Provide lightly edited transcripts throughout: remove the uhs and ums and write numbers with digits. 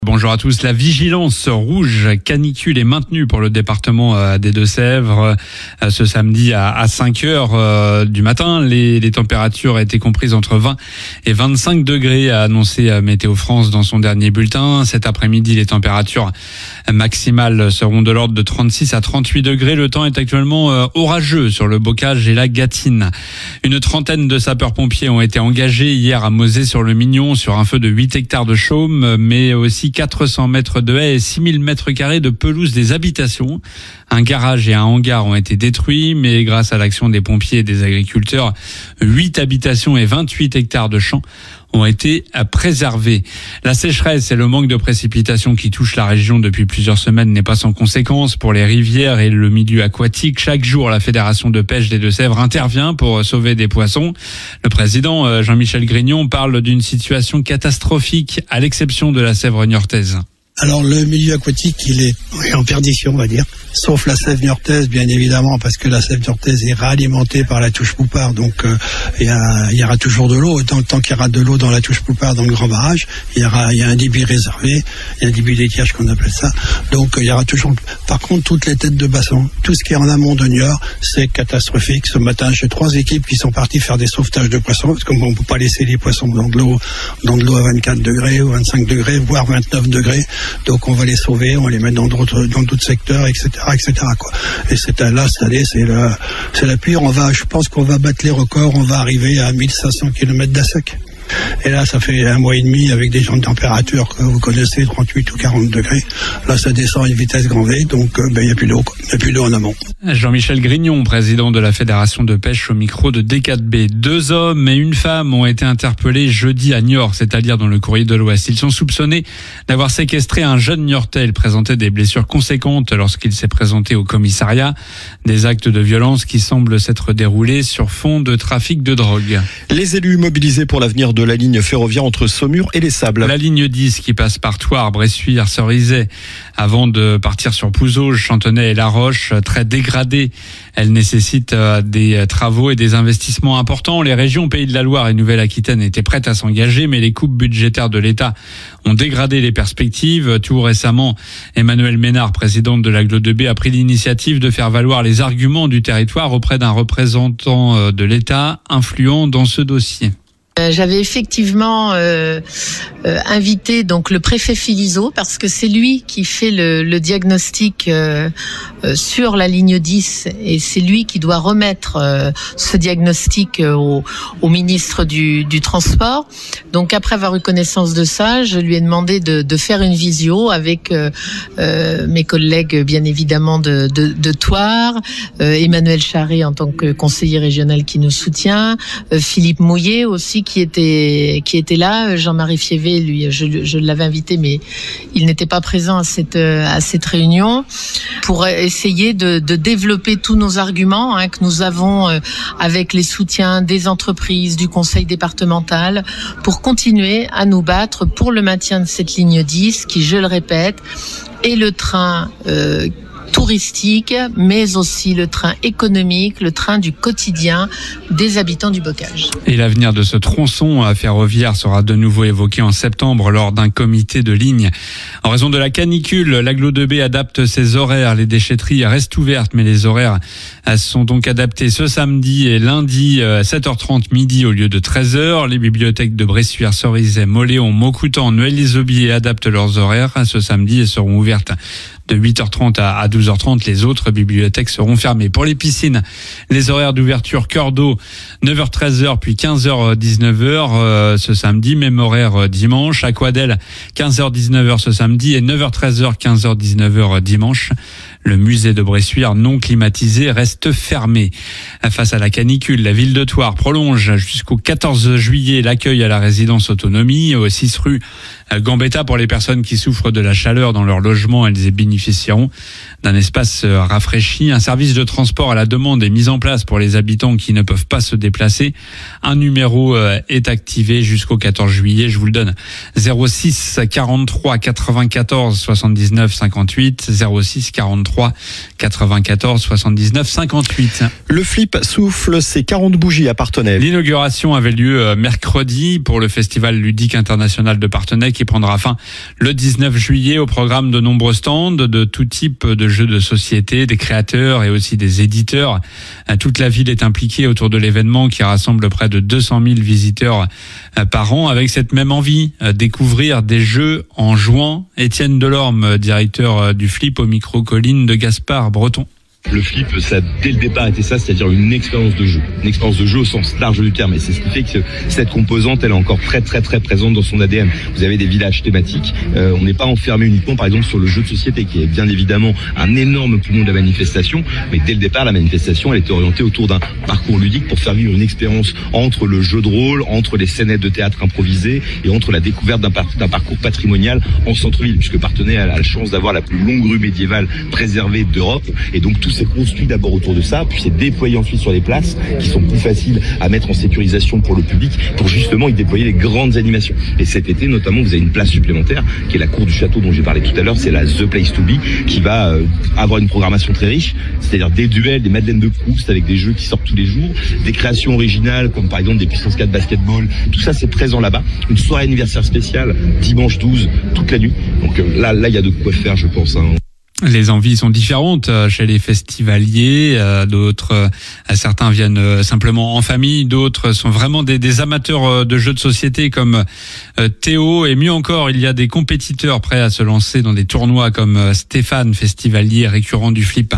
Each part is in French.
Bonjour à tous. La vigilance rouge canicule est maintenue pour le département des Deux-Sèvres ce samedi à 5 heures du matin. Les températures étaient comprises entre 20 et 25 degrés, a annoncé Météo France dans son dernier bulletin. Cet après-midi, les températures maximales seront de l'ordre de 36 à 38 degrés. Le temps est actuellement orageux sur le Bocage et la Gâtine. Une trentaine de sapeurs-pompiers ont été engagés hier à Mosée-sur-le-Mignon sur un feu de 8 hectares de chaume, mais aussi 400 mètres de haies et 6000 mètres carrés de pelouse des habitations. Un garage et un hangar ont été détruits, mais grâce à l'action des pompiers et des agriculteurs, 8 habitations et 28 hectares de champs ont été préservés. La sécheresse et le manque de précipitations qui touchent la région depuis plusieurs semaines n'est pas sans conséquence pour les rivières et le milieu aquatique. Chaque jour, la Fédération de pêche des Deux-Sèvres intervient pour sauver des poissons. Le président Jean-Michel Grignon parle d'une situation catastrophique à l'exception de la Sèvre niortaise. Alors le milieu aquatique, il est en perdition, on va dire, sauf la Sèvre niortaise, bien évidemment, parce que la Sèvre niortaise est réalimentée par la touche Poupart, donc il y aura toujours de l'eau. Tant qu'il y aura de l'eau dans la touche Poupart, dans le grand barrage, il y a un débit réservé, il y a un débit d'étiage qu'on appelle ça, donc il y aura toujours. Par contre, toutes les têtes de bassin, tout ce qui est en amont de Niort, c'est catastrophique. Ce matin, j'ai 3 équipes qui sont parties faire des sauvetages de poissons, parce qu'on ne peut pas laisser les poissons dans de l'eau à 24 degrés ou 25 degrés, voire 29 degrés. Donc on va les sauver, on va les mettre dans d'autres secteurs, etc., quoi. Et cette année, c'est la pire. Je pense qu'on va battre les records. On va arriver à 1500 km d'Assac. Et là, ça fait 1 mois et demi avec des gens de température que vous connaissez, 38 ou 40 degrés. Là, ça descend à une vitesse grand V, donc il n'y a plus d'eau. Il n'y a plus d'eau en amont. Jean-Michel Grignon, président de la Fédération de pêche, au micro de D4B. 2 hommes et une femme ont été interpellés jeudi à Niort, c'est-à-dire dans le Courrier de l'Ouest. Ils sont soupçonnés d'avoir séquestré un jeune Niortais. Il présentait des blessures conséquentes lorsqu'il s'est présenté au commissariat. Des actes de violence qui semblent s'être déroulés sur fond de trafic de drogue. Les élus mobilisés pour l'avenir de la ligne ferroviaire entre Saumur et les Sables. La ligne 10 qui passe par Thouars, Bressuire, Cerizay, avant de partir sur Pouzauges, Chantenay et La Roche, très dégradée. Elle nécessite des travaux et des investissements importants. Les régions Pays de la Loire et Nouvelle-Aquitaine étaient prêtes à s'engager, mais les coupes budgétaires de l'État ont dégradé les perspectives. Tout récemment, Emmanuel Ménard, présidente de l'Aglo 2B, a pris l'initiative de faire valoir les arguments du territoire auprès d'un représentant de l'État influent dans ce dossier. J'avais effectivement invité donc le préfet Philizot parce que c'est lui qui fait le diagnostic sur la ligne 10 et c'est lui qui doit remettre ce diagnostic au ministre du Transport. Donc après avoir eu connaissance de ça, je lui ai demandé de faire une visio avec mes collègues bien évidemment de Thouars, Emmanuel Charret en tant que conseiller régional qui nous soutient, Philippe Mouillet aussi qui était là, Jean-Marie Fievé, lui, je l'avais invité, mais il n'était pas présent à cette réunion, pour essayer de développer tous nos arguments que nous avons avec les soutiens des entreprises, du conseil départemental, pour continuer à nous battre pour le maintien de cette ligne 10, qui, je le répète, est le train touristique, mais aussi le train économique, le train du quotidien des habitants du Bocage. Et l'avenir de ce tronçon ferroviaire sera de nouveau évoqué en septembre lors d'un comité de ligne. En raison de la canicule, l'Aglo 2B adapte ses horaires. Les déchetteries restent ouvertes, mais les horaires sont donc adaptés ce samedi et lundi, 7h30 midi au lieu de 13h. Les bibliothèques de Bressuire, Cerizay, Moléon, Maucoutan, Noël-les-Aubiers adaptent leurs horaires ce samedi et seront ouvertes de 8h30 à 12h30. Les autres bibliothèques seront fermées. Pour les piscines, les horaires d'ouverture cœur d'eau, 9h-13h puis 15h-19h ce samedi, même horaire dimanche. Aquadel, 15h-19h ce samedi et 9h-13h, 15h-19h dimanche. Le musée de Bressuire non climatisé reste fermé. Face à la canicule, la ville de Thouars prolonge jusqu'au 14 juillet l'accueil à la résidence autonomie au 6 rue Gambetta pour les personnes qui souffrent de la chaleur dans leur logement. Elles bénéficieront d'un espace rafraîchi. Un service de transport à la demande est mis en place pour les habitants qui ne peuvent pas se déplacer. Un numéro est activé jusqu'au 14 juillet. Je vous le donne. 06 43 94 79 58 06 43 03 94 79 58. Le flip souffle ses 40 bougies à Parthenay. L'inauguration avait lieu mercredi pour le Festival ludique international de Parthenay qui prendra fin le 19 juillet. Au programme de nombreux stands de tout type de jeux de société, des créateurs et aussi des éditeurs. Toute la ville est impliquée autour de l'événement qui rassemble près de 200 000 visiteurs par an avec cette même envie, découvrir des jeux en jouant. Étienne Delorme, directeur du Flip au micro Colline de Gaspard Breton. Le flip, ça dès le départ été ça, c'est-à-dire une expérience de jeu au sens large du terme. Et c'est ce qui fait que cette composante, elle est encore très présente dans son ADN. Vous avez des villages thématiques. On n'est pas enfermé uniquement, par exemple, sur le jeu de société, qui est bien évidemment un énorme poumon de la manifestation. Mais dès le départ, la manifestation, elle était orientée autour d'un parcours ludique pour faire vivre une expérience entre le jeu de rôle, entre les scénettes de théâtre improvisées et entre la découverte d'un parcours patrimonial en centre-ville, puisque Parthenay a la chance d'avoir la plus longue rue médiévale préservée d'Europe. Et donc tout s'est construit d'abord autour de ça, puis c'est déployé ensuite sur les places qui sont plus faciles à mettre en sécurisation pour le public, pour justement y déployer les grandes animations. Et cet été, notamment, vous avez une place supplémentaire, qui est la cour du château dont j'ai parlé tout à l'heure, c'est la The Place to Be, qui va avoir une programmation très riche, c'est-à-dire des duels, des Madeleines de Proust avec des jeux qui sortent tous les jours, des créations originales, comme par exemple des puissance 4 basketball, tout ça c'est présent là-bas. Une soirée anniversaire spéciale, dimanche 12, toute la nuit. Donc là, il y a de quoi faire, je pense, hein. Les envies sont différentes chez les festivaliers. D'autres, certains viennent simplement en famille. D'autres sont vraiment des amateurs de jeux de société comme Théo. Et mieux encore, il y a des compétiteurs prêts à se lancer dans des tournois comme Stéphane, festivalier récurrent du Flip.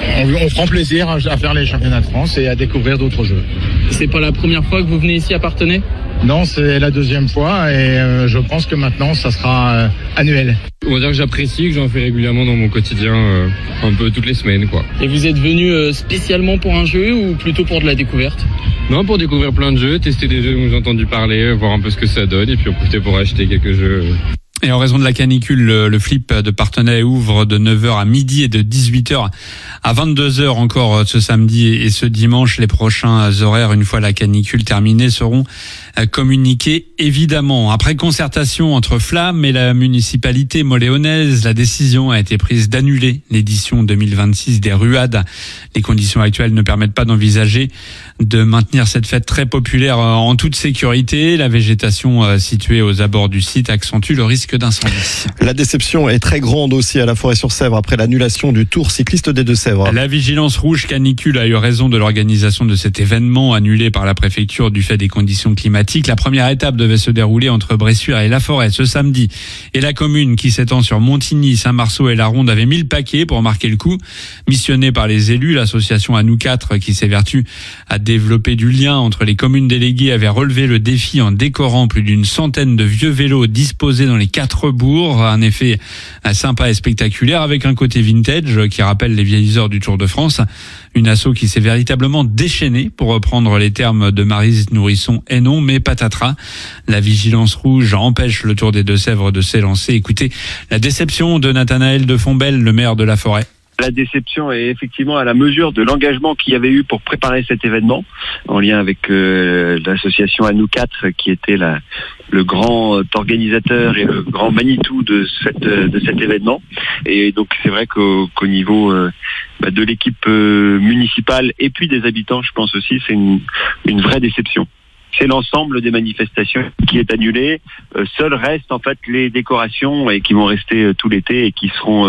On prend plaisir à faire les championnats de France et à découvrir d'autres jeux. C'est pas la première fois que vous venez ici à Parthenay ? Non, c'est la deuxième fois et je pense que maintenant ça sera annuel. On va dire que j'apprécie, que j'en fais régulièrement dans mon quotidien, un peu toutes les semaines, quoi. Et vous êtes venu spécialement pour un jeu ou plutôt pour de la découverte ? Non, pour découvrir plein de jeux, tester des jeux dont j'ai entendu parler, voir un peu ce que ça donne et puis en profiter pour acheter quelques jeux. Et en raison de la canicule, le Flip de Parthenay ouvre de 9h à midi et de 18h à 22h encore ce samedi et ce dimanche. Les prochains horaires, une fois la canicule terminée, seront communiqués évidemment. Après concertation entre Flamme et la municipalité moléonaise, la décision a été prise d'annuler l'édition 2026 des Ruades. Les conditions actuelles ne permettent pas d'envisager de maintenir cette fête très populaire en toute sécurité. La végétation située aux abords du site accentue le risque d'incendie. La déception est très grande aussi à la Forêt-sur-Sèvre après l'annulation du Tour cycliste des Deux-Sèvres. La vigilance rouge canicule a eu raison de l'organisation de cet événement annulé par la préfecture du fait des conditions climatiques. La première étape devait se dérouler entre Bressuire et La Forêt ce samedi. Et la commune qui s'étend sur Montigny, Saint-Marceau et la Ronde avait mis le paquet pour marquer le coup. Missionnée par les élus, l'association À nous 4 qui s'évertue à développer du lien entre les communes déléguées avait relevé le défi en décorant plus d'une centaine de vieux vélos disposés dans les 4 bourgs. Un effet sympa et spectaculaire avec un côté vintage qui rappelle les vieilles heures du Tour de France. Une asso qui s'est véritablement déchaînée, pour reprendre les termes de Maryse Nourrisson et non, mais patatras. La vigilance rouge empêche le Tour des Deux-Sèvres de s'élancer. Écoutez la déception de Nathanaël de Fombelle, le maire de La Forêt. La déception est effectivement à la mesure de l'engagement qu'il y avait eu pour préparer cet événement, en lien avec l'association À nous 4, qui était le grand organisateur et le grand Manitou de cet événement. Et donc c'est vrai qu'au niveau de l'équipe municipale et puis des habitants, je pense aussi, c'est une vraie déception. C'est l'ensemble des manifestations qui est annulé. Seules restent en fait les décorations et qui vont rester tout l'été et qui seront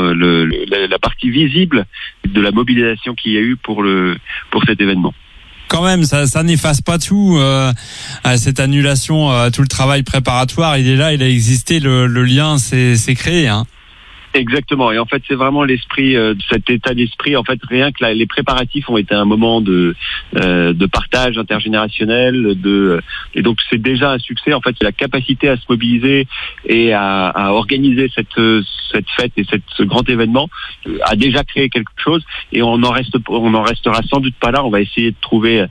la partie visible de la mobilisation qu'il y a eu pour cet événement. Quand même, ça n'efface pas tout. Cette annulation, tout le travail préparatoire, il est là, il a existé, le lien s'est créé, hein. Exactement, et en fait c'est vraiment l'esprit, cet état d'esprit. En fait, rien que les préparatifs ont été un moment de partage intergénérationnel, et donc c'est déjà un succès. En fait, la capacité à se mobiliser et à organiser cette fête et ce grand événement a déjà créé quelque chose, et on en restera sans doute pas là. On va essayer de trouver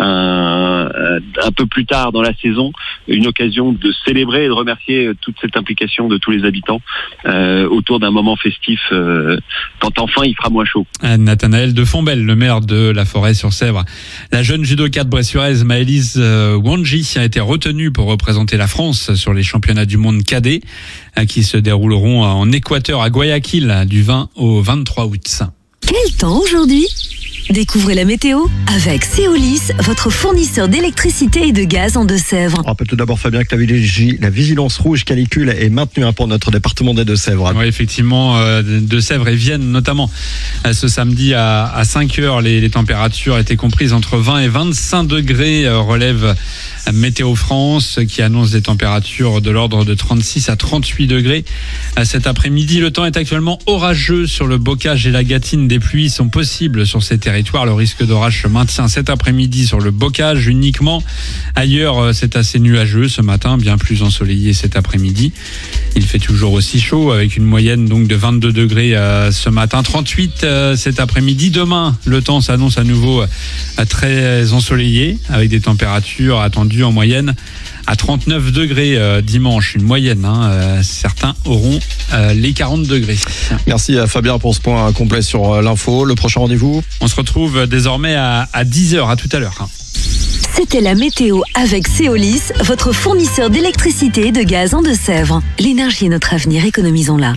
un peu plus tard dans la saison une occasion de célébrer et de remercier toute cette implication de tous les habitants autour d'un moment festif quand enfin il fera moins chaud. Nathanaël de Fombelle, le maire de La Forêt-sur-Sèvre. La jeune judokate bressuiraise Maëlys Wanji a été retenue pour représenter la France sur les championnats du monde cadet qui se dérouleront en Équateur à Guayaquil du 20 au 23 août. Quel temps aujourd'hui ? Découvrez la météo avec Seolis, votre fournisseur d'électricité et de gaz en Deux-Sèvres. On rappelle tout d'abord, Fabien, que la vigilance rouge canicule est maintenue pour notre département des Deux-Sèvres. Oui, effectivement, Deux-Sèvres et Vienne notamment. Ce samedi à 5h, les températures étaient comprises entre 20 et 25 degrés, relève Météo France qui annonce des températures de l'ordre de 36 à 38 degrés. Cet après-midi, le temps est actuellement orageux sur le Bocage et la Gâtine. Des pluies sont possibles sur ces territoires. Le risque d'orage se maintient cet après-midi sur le Bocage uniquement. Ailleurs, c'est assez nuageux ce matin, bien plus ensoleillé cet après-midi. Il fait toujours aussi chaud avec une moyenne donc de 22 degrés ce matin, 38 cet après-midi. Demain, le temps s'annonce à nouveau très ensoleillé avec des températures attendues en moyenne à 39 degrés dimanche, une moyenne. Certains auront les 40 degrés. Merci à Fabien pour ce point complet sur l'info. Le prochain rendez-vous ? On se retrouve désormais à 10h. À tout à l'heure. C'était la météo avec Seolis, votre fournisseur d'électricité et de gaz en Deux-Sèvres. L'énergie est notre avenir, économisons-la.